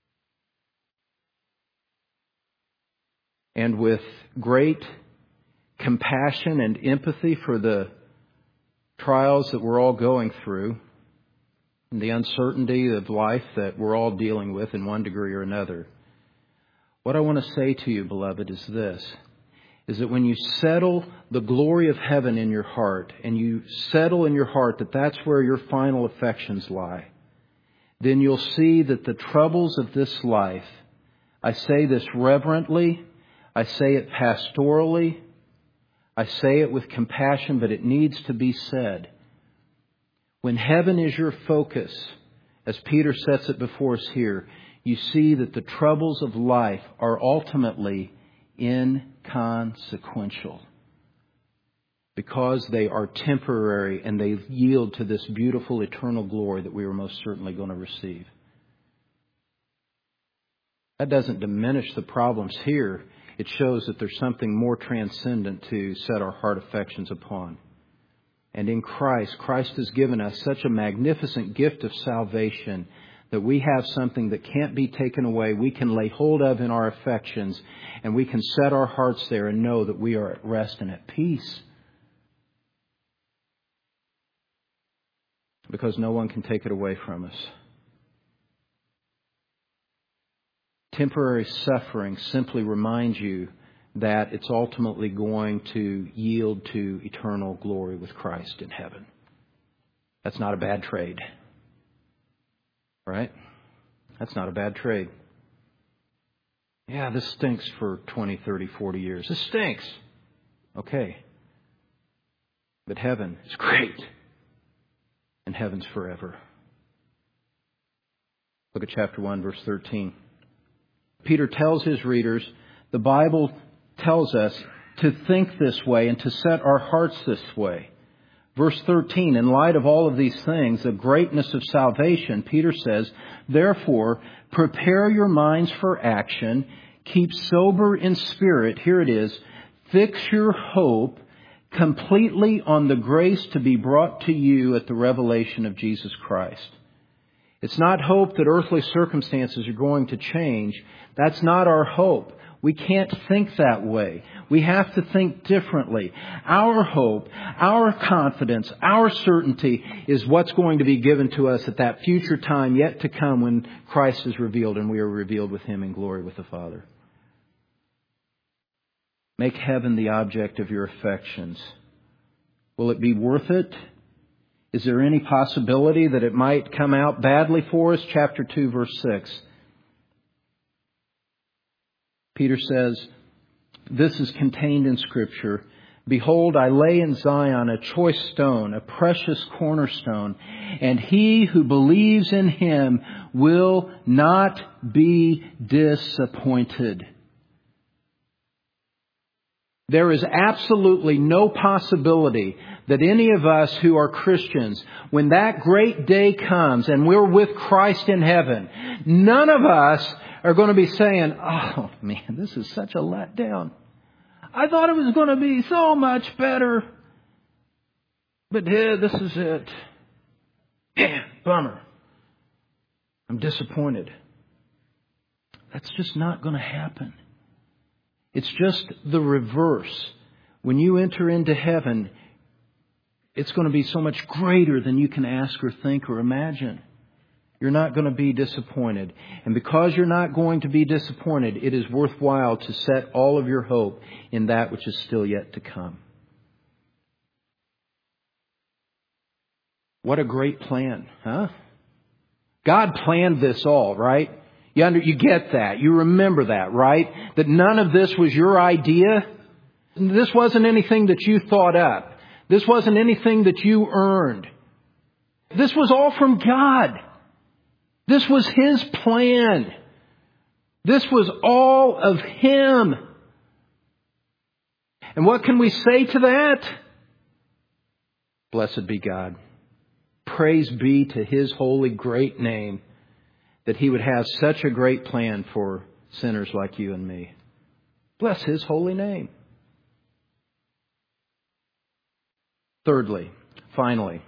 And with great compassion and empathy for the trials that we're all going through and the uncertainty of life that we're all dealing with in one degree or another. What I want to say to you, beloved, is this, is that when you settle the glory of heaven in your heart and you settle in your heart that that's where your final affections lie, then you'll see that the troubles of this life, I say this reverently, I say it pastorally, I say it with compassion, but it needs to be said. When heaven is your focus, as Peter sets it before us here, you see that the troubles of life are ultimately inconsequential because they are temporary and they yield to this beautiful eternal glory that we are most certainly going to receive. That doesn't diminish the problems here. It shows that there's something more transcendent to set our heart affections upon. And in Christ, Christ has given us such a magnificent gift of salvation that we have something that can't be taken away. We can lay hold of in our affections, and we can set our hearts there and know that we are at rest and at peace. Because no one can take it away from us. Temporary suffering simply reminds you that it's ultimately going to yield to eternal glory with Christ in heaven. That's not a bad trade. Right? That's not a bad trade. Yeah, this stinks for 20, 30, 40 years. This stinks. Okay. But heaven is great. And heaven's forever. Look at chapter 1, verse 13. Peter tells his readers, the Bible tells us to think this way and to set our hearts this way. Verse 13, in light of all of these things, the greatness of salvation, Peter says, therefore, prepare your minds for action, keep sober in spirit, here it is, fix your hope completely on the grace to be brought to you at the revelation of Jesus Christ. It's not hope that earthly circumstances are going to change. That's not our hope. We can't think that way. We have to think differently. Our hope, our confidence, our certainty is what's going to be given to us at that future time yet to come when Christ is revealed and we are revealed with Him in glory with the Father. Make heaven the object of your affections. Will it be worth it? Is there any possibility that it might come out badly for us? Chapter 2, verse 6. Peter says, this is contained in Scripture. Behold, I lay in Zion a choice stone, a precious cornerstone, and he who believes in Him will not be disappointed. There is absolutely no possibility that any of us who are Christians, when that great day comes and we're with Christ in heaven, none of us are going to be saying, oh man, this is such a letdown. I thought it was going to be so much better. But this is it. Yeah, bummer. I'm disappointed. That's just not going to happen. It's just the reverse. When you enter into heaven, it's going to be so much greater than you can ask or think or imagine. You're not going to be disappointed. And because you're not going to be disappointed, it is worthwhile to set all of your hope in that which is still yet to come. What a great plan, huh? God planned this all, right? You get that. You remember that, right? That none of this was your idea. This wasn't anything that you thought up. This wasn't anything that you earned. This was all from God. This was His plan. This was all of Him. And what can we say to that? Blessed be God. Praise be to His holy great name that He would have such a great plan for sinners like you and me. Bless His holy name. Thirdly, finally,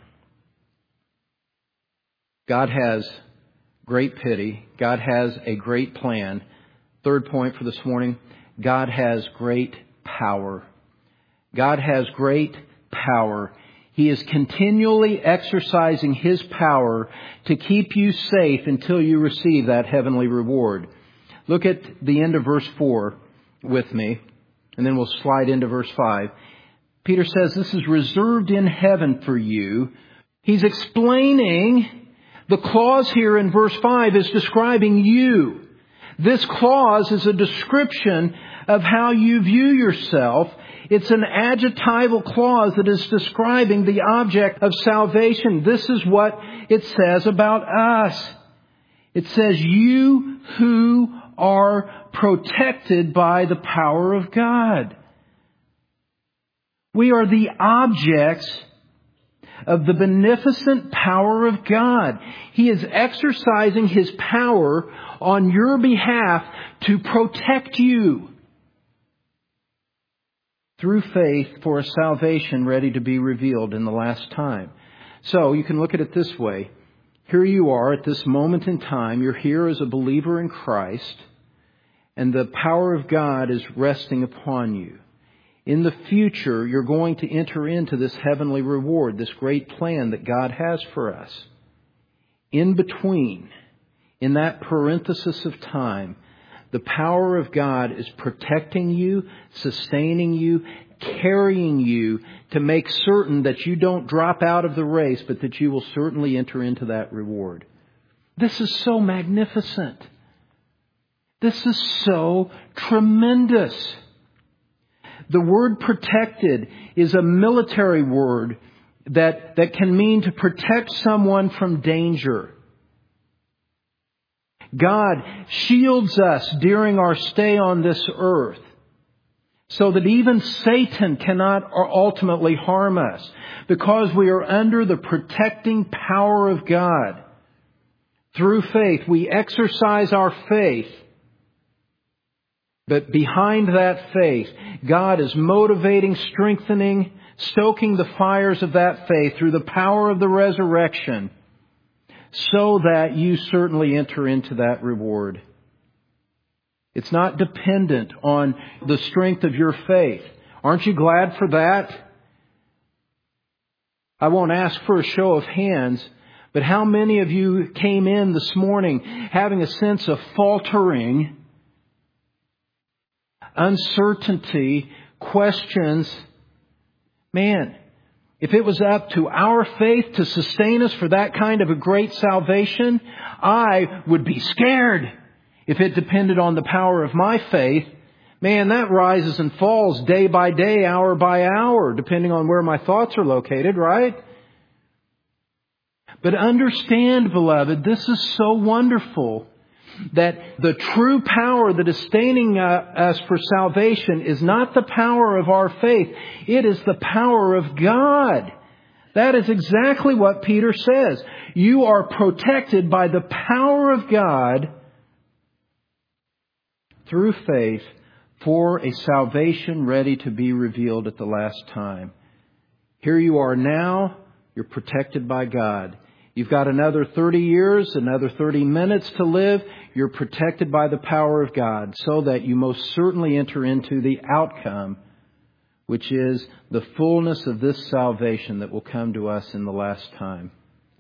God has great pity. God has a great plan. Third point for this morning, God has great power. God has great power. He is continually exercising His power to keep you safe until you receive that heavenly reward. Look at the end of verse 4 with me, and then we'll slide into verse 5. Peter says this is reserved in heaven for you. He's explaining the clause here in verse 5 is describing you. This clause is a description of how you view yourself. It's an adjectival clause that is describing the object of salvation. This is what it says about us. It says, you who are protected by the power of God. We are the objects of the beneficent power of God. He is exercising His power on your behalf to protect you through faith for a salvation ready to be revealed in the last time. So you can look at it this way. Here you are at this moment in time. You're here as a believer in Christ, and the power of God is resting upon you. In the future, you're going to enter into this heavenly reward, this great plan that God has for us. In between, in that parenthesis of time, the power of God is protecting you, sustaining you, carrying you to make certain that you don't drop out of the race, but that you will certainly enter into that reward. This is so magnificent. This is so tremendous. The word protected is a military word that can mean to protect someone from danger. God shields us during our stay on this earth so that even Satan cannot ultimately harm us because we are under the protecting power of God. Through faith, we exercise our faith. But behind that faith, God is motivating, strengthening, stoking the fires of that faith through the power of the resurrection so that you certainly enter into that reward. It's not dependent on the strength of your faith. Aren't you glad for that? I won't ask for a show of hands, but how many of you came in this morning having a sense of faltering, uncertainty, questions? Man, if it was up to our faith to sustain us for that kind of a great salvation, I would be scared. If it depended on the power of my faith, man, that rises and falls day by day, hour by hour, depending on where my thoughts are located, right? But understand, beloved, this is so wonderful that the true power that is sustaining us for salvation is not the power of our faith. It is the power of God. That is exactly what Peter says. You are protected by the power of God through faith for a salvation ready to be revealed at the last time. Here you are now. You're protected by God. You've got another 30 years, another 30 minutes to live. You're protected by the power of God so that you most certainly enter into the outcome, which is the fullness of this salvation that will come to us in the last time.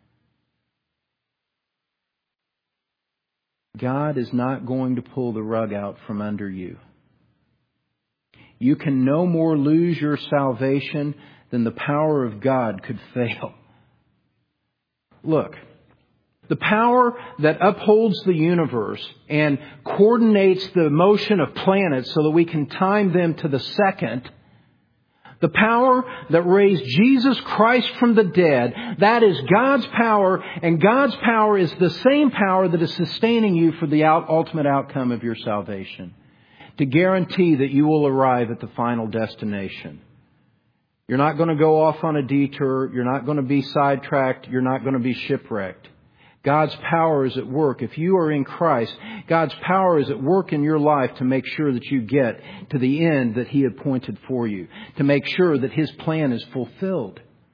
God is not going to pull the rug out from under you. You can no more lose your salvation than the power of God could fail. Look, the power that upholds the universe and coordinates the motion of planets so that we can time them to the second, the power that raised Jesus Christ from the dead, that is God's power, and God's power is the same power that is sustaining you for the ultimate outcome of your salvation, to guarantee that you will arrive at the final destination. You're not going to go off on a detour. You're not going to be sidetracked. You're not going to be shipwrecked. God's power is at work. If you are in Christ, God's power is at work in your life to make sure that you get to the end that He appointed for you, to make sure that His plan is fulfilled.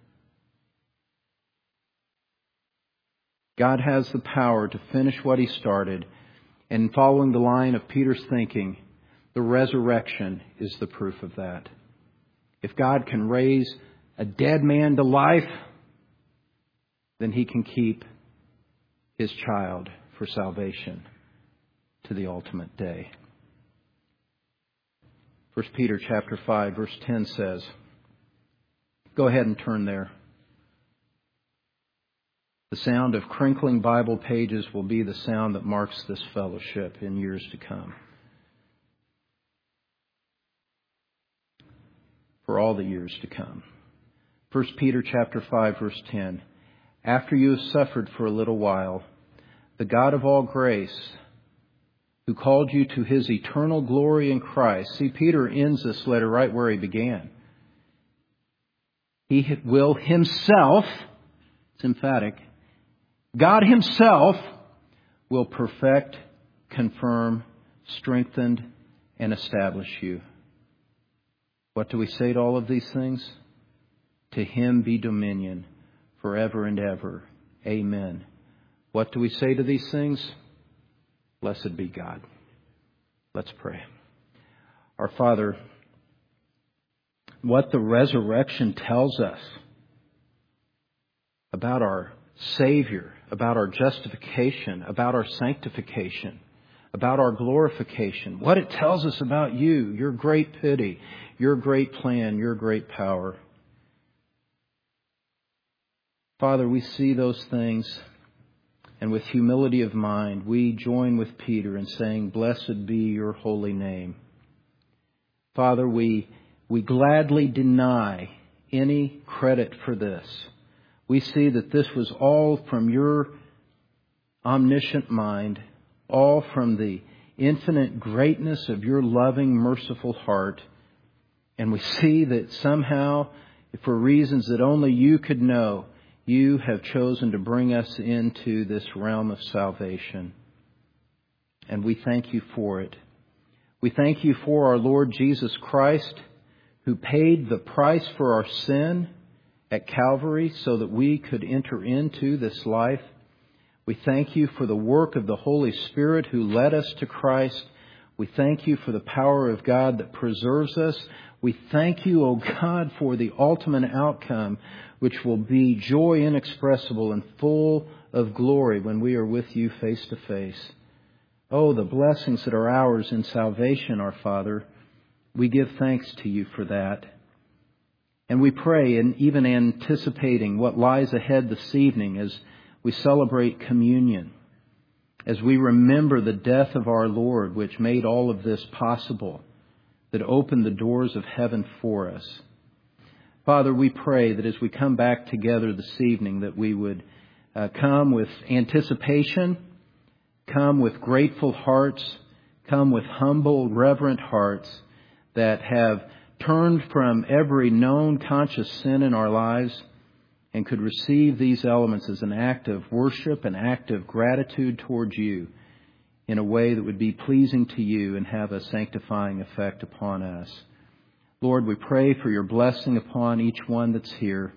God has the power to finish what He started. And following the line of Peter's thinking, the resurrection is the proof of that. If God can raise a dead man to life, then He can keep His child for salvation to the ultimate day. 1 Peter chapter 5, verse 10 says, go ahead and turn there. The sound of crinkling Bible pages will be the sound that marks this fellowship in years to come. For all the years to come. 1 Peter chapter 5, verse 10. After you have suffered for a little while, the God of all grace, who called you to His eternal glory in Christ. See, Peter ends this letter right where he began. He will Himself, it's emphatic, God Himself will perfect, confirm, strengthen, and establish you. What do we say to all of these things? To Him be dominion forever and ever. Amen. What do we say to these things? Blessed be God. Let's pray. Our Father, what the resurrection tells us about our Savior, about our justification, about our sanctification, about our glorification, what it tells us about You, Your great pity, Your great plan, Your great power. Father, we see those things, and with humility of mind, we join with Peter in saying, blessed be Your holy name. Father, we gladly deny any credit for this. We see that this was all from Your omniscient mind, all from the infinite greatness of Your loving, merciful heart. And we see that somehow, for reasons that only You could know, You have chosen to bring us into this realm of salvation. And we thank You for it. We thank You for our Lord Jesus Christ, who paid the price for our sin at Calvary so that we could enter into this life. We thank You for the work of the Holy Spirit who led us to Christ. We thank You for the power of God that preserves us. We thank You, O God, for the ultimate outcome, which will be joy inexpressible and full of glory when we are with You face to face. Oh, the blessings that are ours in salvation, our Father. We give thanks to You for that. And we pray, and even anticipating what lies ahead this evening as we celebrate communion, as we remember the death of our Lord, which made all of this possible, that opened the doors of heaven for us. Father, we pray that as we come back together this evening, that we would come with anticipation, come with grateful hearts, come with humble, reverent hearts that have turned from every known conscious sin in our lives and could receive these elements as an act of worship, an act of gratitude towards You in a way that would be pleasing to You and have a sanctifying effect upon us. Lord, we pray for Your blessing upon each one that's here.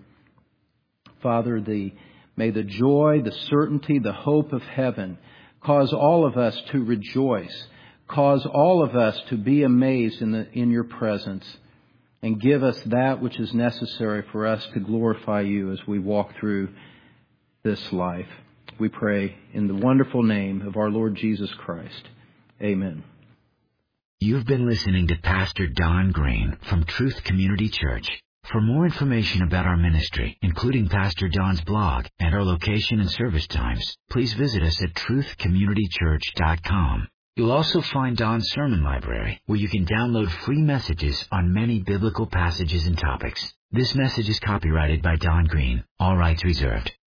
Father, may the joy, the certainty, the hope of heaven cause all of us to rejoice, cause all of us to be amazed in Your presence, and give us that which is necessary for us to glorify You as we walk through this life. We pray in the wonderful name of our Lord Jesus Christ. Amen. You've been listening to Pastor Don Green from Truth Community Church. For more information about our ministry, including Pastor Don's blog and our location and service times, please visit us at truthcommunitychurch.com. You'll also find Don's sermon library, where you can download free messages on many biblical passages and topics. This message is copyrighted by Don Green. All rights reserved.